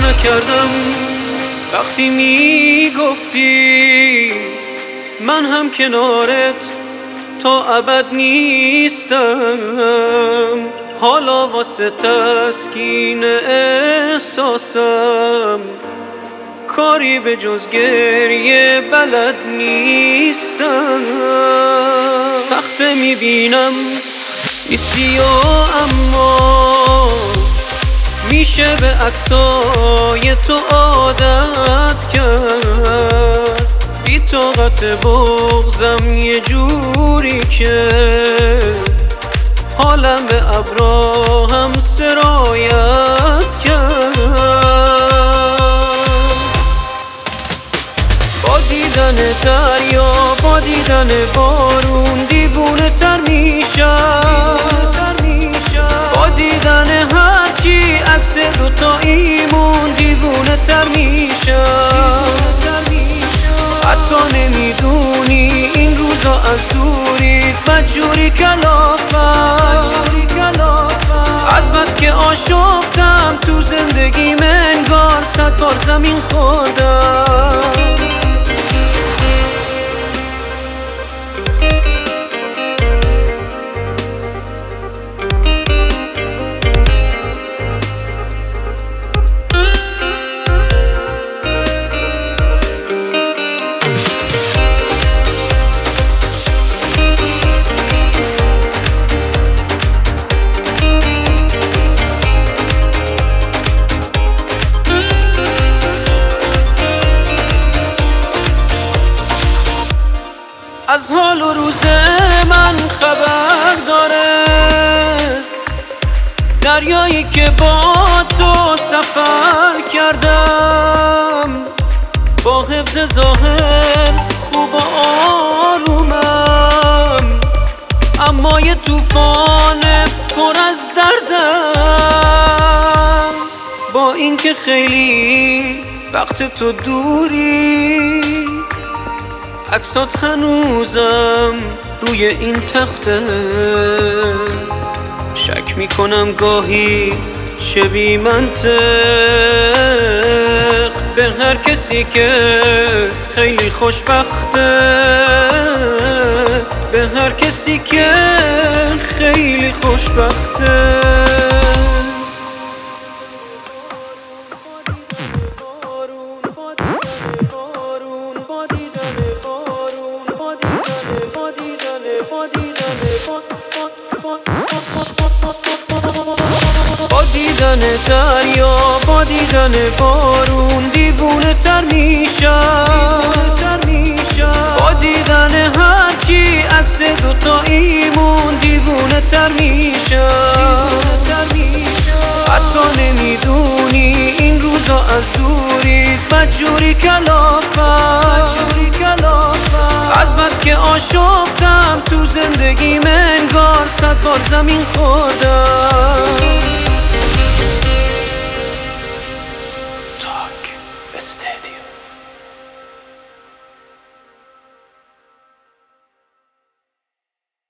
نکردم وقتی میگفتی من هم کنارت تا ابد نیستم. حالا واسه تسکین احساسم کاری به جز گریه بلد نیستم. سخته میبینم نیستی و اما میشه به عکسای تو عادت کرد. بی طاقت بغضم یه جوری که حالم به ابراهم سرایت کرد. با دیدن دریا با دیدن بارون دیوونه تر میشم. با دیدن هرچی عکس دوتاییمون دیوونه تر میشم. حتی نمیدونی این روزا از دوریت مجبوری کلافم. از بس که آشفتم تو زندگیم انگار 100 بار زمین خوردم. از حال و روز من خبر داره دریایی که با تو سفر کردم. با حفظ ظاهر خوب و آرومم اما یه طوفان پر از دردم. با اینکه خیلی وقت تو دوری عکسات هنوزم روی این تخته. شک میکنم گاهی چه بی منطق به هر کسی که خیلی خوشبخته. به هر کسی که خیلی خوشبخته. با دیدن دریا با دیدن بارون دیوونه تر میشم. با دیدن هرچی عکس دوتاییمون دیوونه تر میشم. حتی نمیدونی این روزا از دوریت مجبوری کلافم. از بس که آشفتم تو زندگیم انگار 100 بار زمین خوردم.